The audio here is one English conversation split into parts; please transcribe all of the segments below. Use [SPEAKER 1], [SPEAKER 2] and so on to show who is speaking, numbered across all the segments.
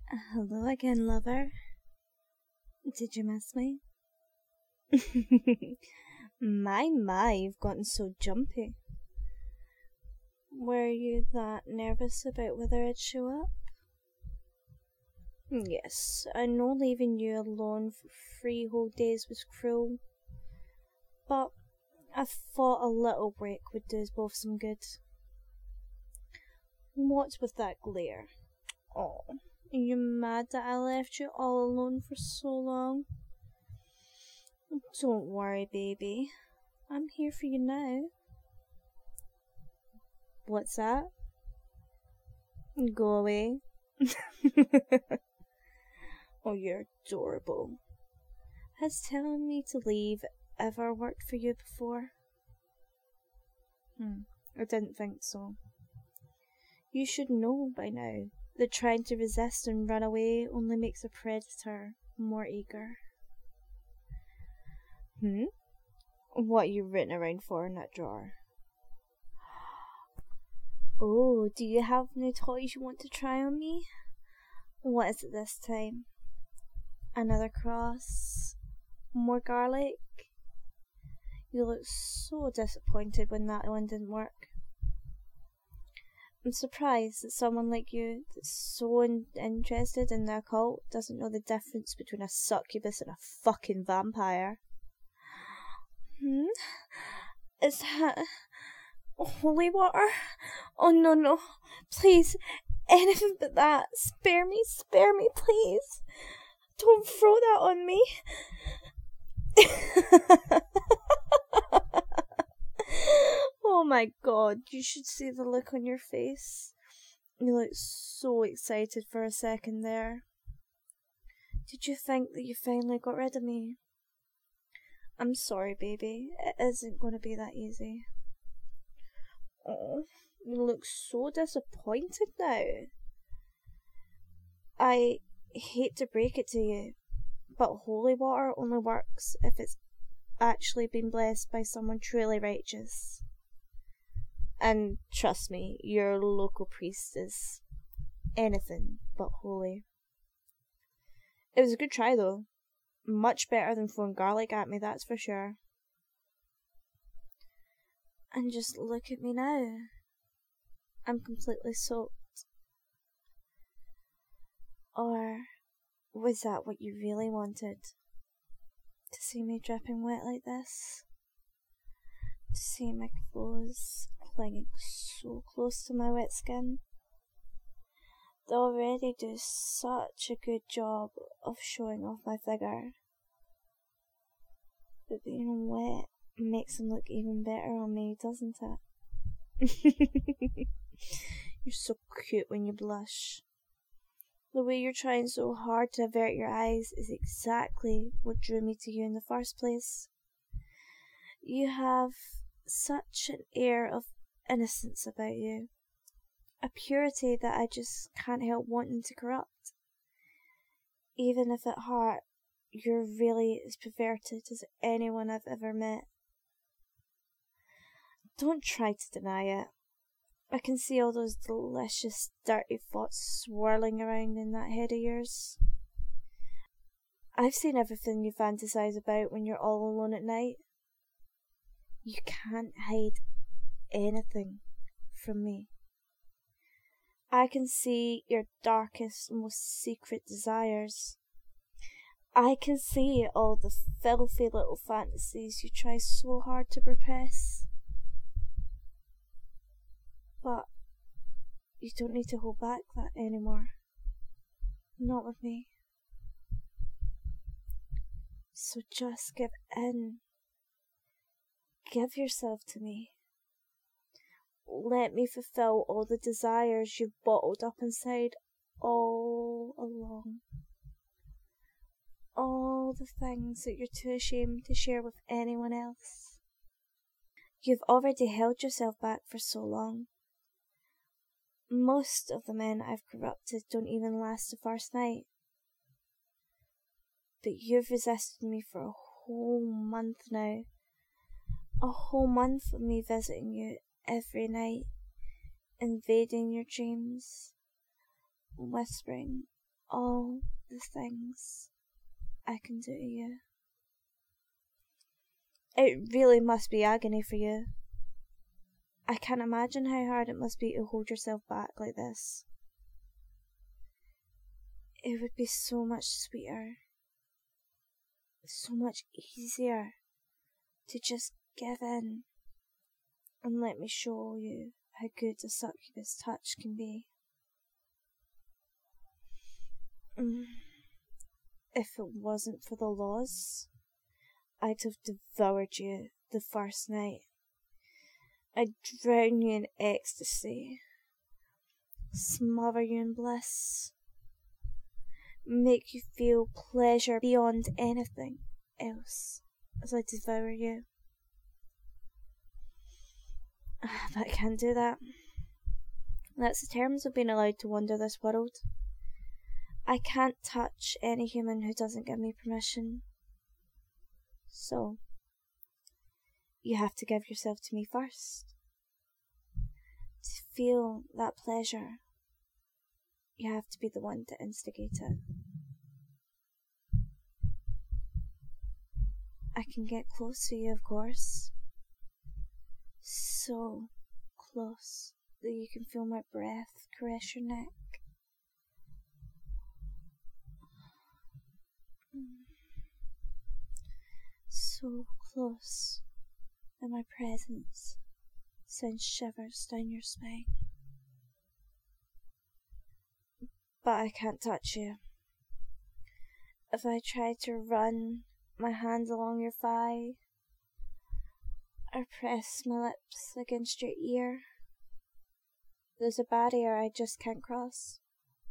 [SPEAKER 1] Hello again, lover. Did you miss me? My, you've gotten so jumpy. Were you that nervous about whether I'd show up? Yes, I know leaving you alone for 3 whole days was cruel, but I thought a little break would do us both some good. What's with that glare? Oh, are you mad that I left you all alone for so long? Don't worry, baby. I'm here for you now. What's that? Go away. Oh, you're adorable. Has telling me to leave ever worked for you before? I didn't think so. You should know by now that trying to resist and run away only makes a predator more eager. What are you written around for in that drawer? Oh, do you have new toys you want to try on me? What is it this time? Another cross? More garlic? You look so disappointed when that one didn't work. I'm surprised that someone like you that's so interested in the occult doesn't know the difference between a succubus and a fucking vampire. Is that holy water? Oh no, please, anything but that. Spare me, please. Don't throw that on me. Oh my god, you should see the look on your face. You look so excited for a second there. Did you think that you finally got rid of me? I'm sorry, baby. It isn't going to be that easy. Oh, you look so disappointed now. I hate to break it to you, but holy water only works if it's actually been blessed by someone truly righteous. And trust me, your local priest is anything but holy. It was a good try though. Much better than throwing garlic at me, that's for sure. And just look at me now. I'm completely soaked. Or was that what you really wanted? To see me dripping wet like this? To see my clothes clinging so close to my wet skin? They already do such a good job of showing off my figure. But being wet makes them look even better on me, doesn't it? You're so cute when you blush. The way you're trying so hard to avert your eyes is exactly what drew me to you in the first place. You have such an air of innocence about you. A purity that I just can't help wanting to corrupt. Even if at heart you're really as perverted as anyone I've ever met. Don't try to deny it. I can see all those delicious, dirty thoughts swirling around in that head of yours. I've seen everything you fantasize about when you're all alone at night. You can't hide anything from me. I can see your darkest, most secret desires. I can see all the filthy little fantasies you try so hard to repress. But you don't need to hold back that anymore. Not with me. So just give in. Give yourself to me. Let me fulfill all the desires you've bottled up inside all along. All the things that you're too ashamed to share with anyone else. You've already held yourself back for so long. Most of the men I've corrupted don't even last the first night. But you've resisted me for a whole month now. A whole month of me visiting you every night, invading your dreams, whispering all the things I can do to you. It really must be agony for you. I can't imagine how hard it must be to hold yourself back like this. It would be so much sweeter, so much easier to just give in and let me show you how good a succubus touch can be. If it wasn't for the laws, I'd have devoured you the first night. I'd drown you in ecstasy, smother you in bliss, make you feel pleasure beyond anything else as I devour you. But I can't do that. That's the terms of being allowed to wander this world. I can't touch any human who doesn't give me permission. So, you have to give yourself to me first. To feel that pleasure, you have to be the one to instigate it. I can get close to you, of course. So close that you can feel my breath caress your neck. So close that my presence sends shivers down your spine. But I can't touch you. If I try to run my hands along your thigh, or press my lips against your ear, there's a barrier I just can't cross.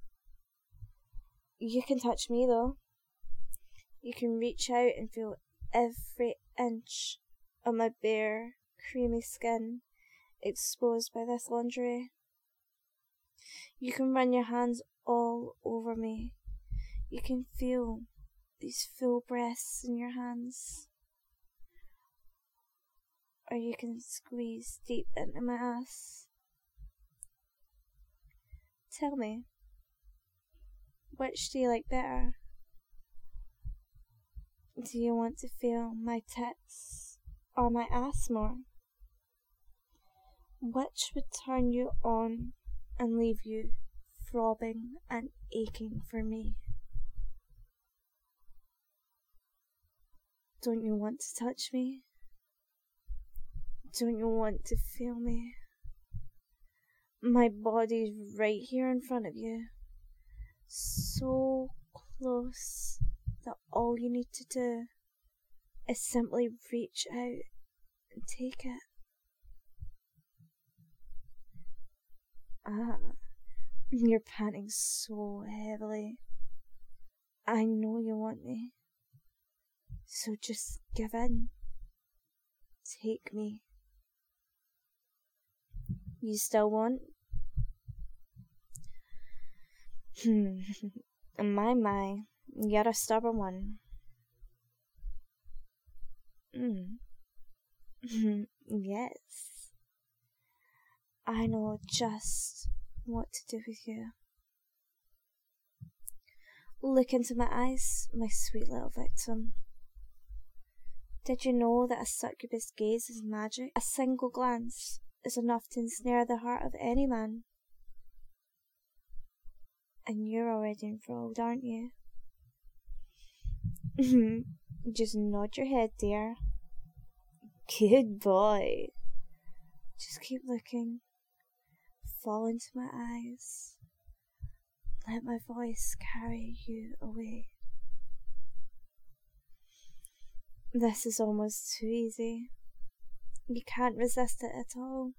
[SPEAKER 1] You can touch me though. You can reach out and feel every inch of my bare, creamy skin exposed by this lingerie. You can run your hands all over me. You can feel these full breasts in your hands. Or you can squeeze deep into my ass. Tell me, which do you like better? Do you want to feel my tits or my ass more? Which would turn you on and leave you throbbing and aching for me? Don't you want to touch me? Don't you want to feel me? My body's right here in front of you, so close that all you need to do is simply reach out and take it. You're panting so heavily. I know you want me, so just give in. Take me. You still want? My, you're a stubborn one. Yes. I know just what to do with you. Look into my eyes, my sweet little victim. Did you know that a succubus gaze is magic? A single glance is enough to ensnare the heart of any man. And you're already enthralled, aren't you? Just nod your head, dear. Good boy. Just keep looking. Fall into my eyes. Let my voice carry you away. This is almost too easy. You can't resist it at all.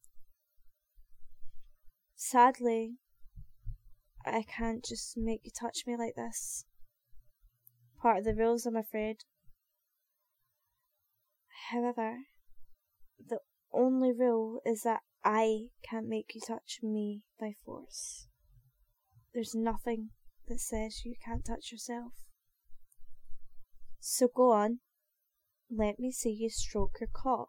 [SPEAKER 1] Sadly, I can't just make you touch me like this. Part of the rules, I'm afraid. However, the only rule is that I can't make you touch me by force. There's nothing that says you can't touch yourself. So go on, let me see you stroke your cock.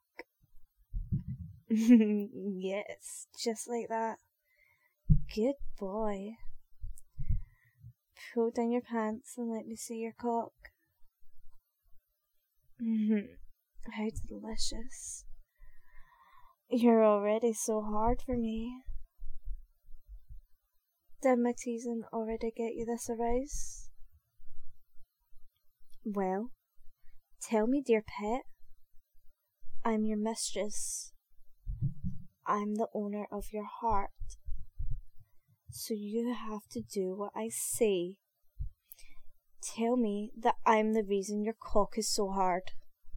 [SPEAKER 1] Yes, just like that. Good boy. pull down your pants and let me see your cock. How delicious. You're already so hard for me. Did my teasing already get you this aroused? Well, tell me, dear pet. I'm your mistress. I'm the owner of your heart. So you have to do what I say. Tell me that I'm the reason your cock is so hard.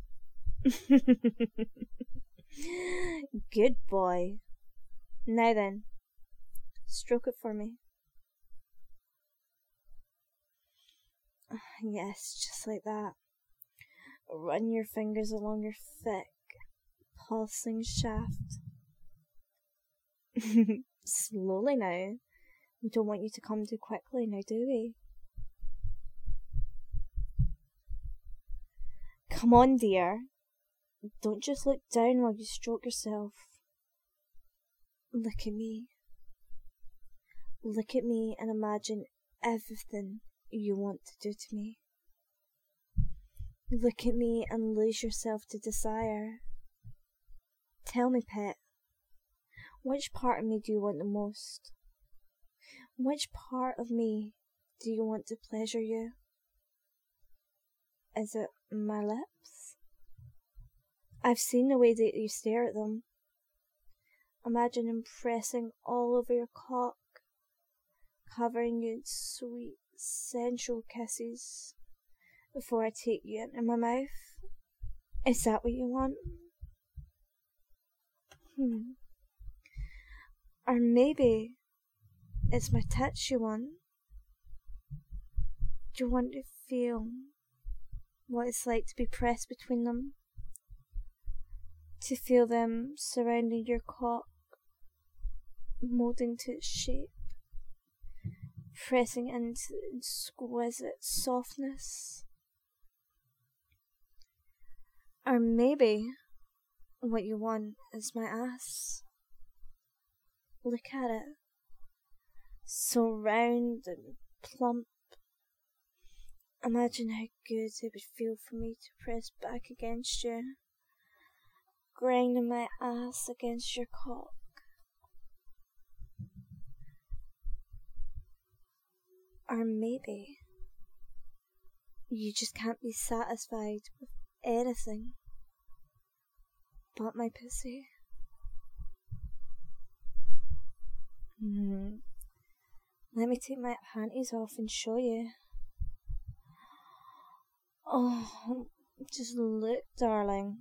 [SPEAKER 1] Good boy. Now then, stroke it for me. Yes, just like that. Run your fingers along your thick, pulsing shaft. Slowly now. We don't want you to come too quickly now, do we? Come on, dear. Don't just look down while you stroke yourself. Look at me. Look at me and imagine everything you want to do to me. Look at me and lose yourself to desire. Tell me, pet, which part of me do you want the most? Which part of me do you want to pleasure you? Is it my lips? I've seen the way that you stare at them. Imagine impressing all over your cock, covering you in sweet, sensual kisses before I take you into my mouth. Is that what you want? Or maybe it's my touch you want. Do you want to feel what it's like to be pressed between them? To feel them surrounding your cock, moulding to its shape, pressing into exquisite softness? Or maybe what you want is my ass. Look at it. So round and plump. Imagine how good it would feel for me to press back against you, grinding my ass against your cock. Or maybe you just can't be satisfied with anything but my pussy. Let me take my panties off and show you. Oh, just look, darling.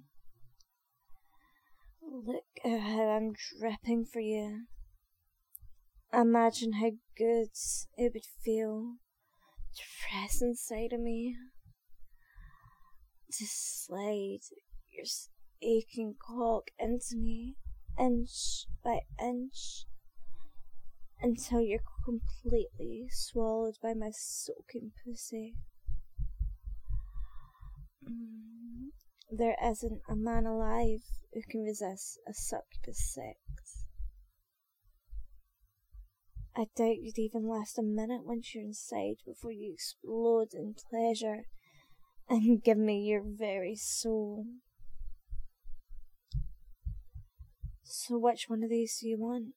[SPEAKER 1] Look at how I'm dripping for you. Imagine how good it would feel to press inside of me, to slide your aching cock into me, inch by inch, until you're completely swallowed by my soaking pussy. There isn't a man alive who can resist a succubus sex. I doubt you'd even last a minute once you're inside before you explode in pleasure and give me your very soul. So which one of these do you want?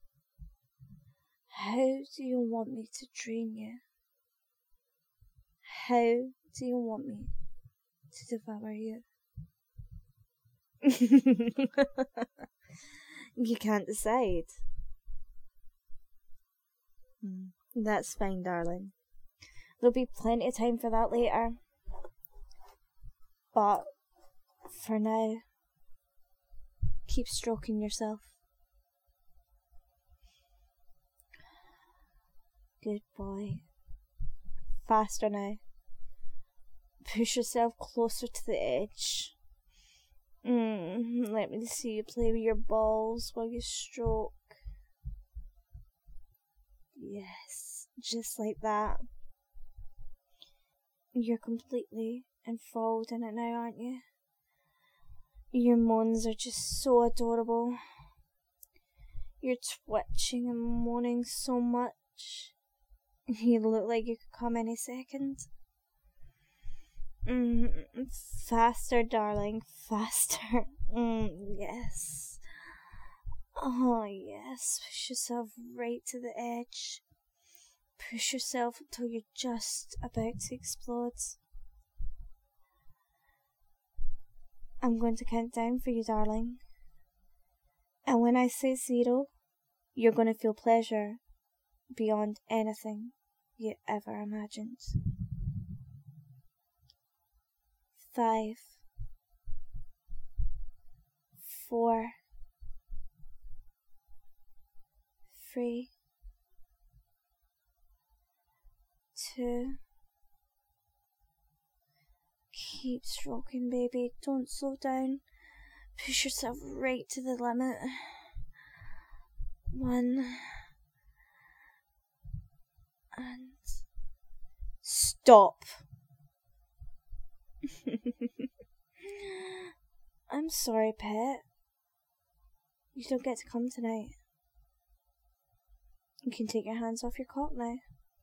[SPEAKER 1] How do you want me to drain you? How do you want me to devour you? You can't decide. That's fine, darling. There'll be plenty of time for that later. But for now, keep stroking yourself. Good boy. Faster now. Push yourself closer to the edge. Let me see you play with your balls while you stroke. Yes, just like that. You're completely enthralled in it now, aren't you? Your moans are just so adorable. You're twitching and moaning so much. You look like you could come any second. Faster, darling, faster. Yes. Oh, yes. Push yourself right to the edge. Push yourself until you're just about to explode. I'm going to count down for you, darling. And when I say 0, you're going to feel pleasure beyond anything you ever imagined. 5, 4, 3, 2. Keep stroking, baby. Don't slow down. Push yourself right to the limit. 1. And stop. I'm sorry, pet. You don't get to come tonight. You can take your hands off your cock now.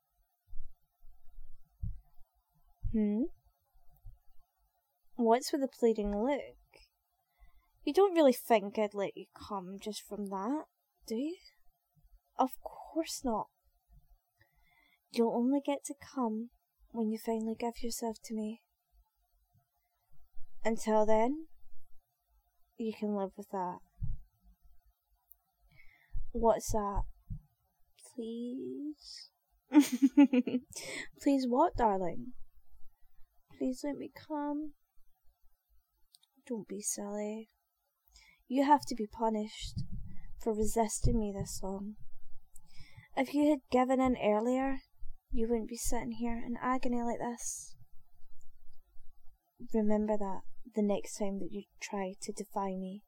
[SPEAKER 1] What's with the pleading look? You don't really think I'd let you come just from that, do you? Of course not. You'll only get to come when you finally give yourself to me. Until then, you can live with that. What's that? Please? Please what, darling? Please let me come. Don't be silly. You have to be punished for resisting me this long. If you had given in earlier, you wouldn't be sitting here in agony like this. Remember that the next time that you try to defy me.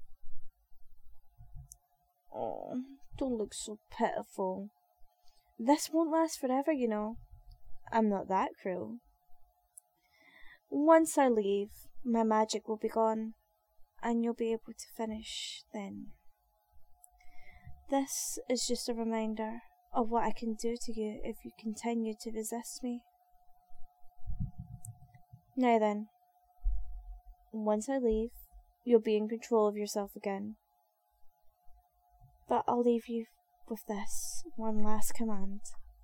[SPEAKER 1] Oh, don't look so pitiful. This won't last forever, you know. I'm not that cruel. Once I leave, my magic will be gone, and you'll be able to finish then. This is just a reminder of what I can do to you if you continue to resist me. Now then, once I leave, you'll be in control of yourself again. But I'll leave you with this one last command.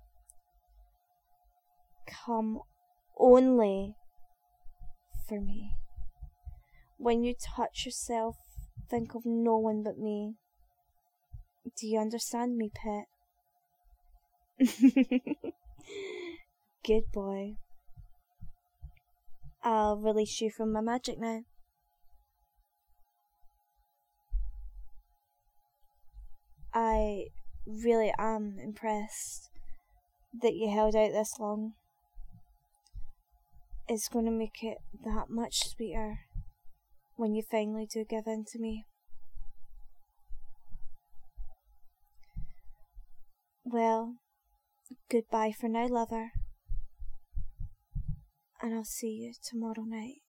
[SPEAKER 1] Come only for me. When you touch yourself, think of no one but me. Do you understand me, pet? Good boy. I'll release you from my magic now. I really am impressed that you held out this long. It's going to make it that much sweeter when you finally do give in to me. Well, goodbye for now, lover. And I'll see you tomorrow night.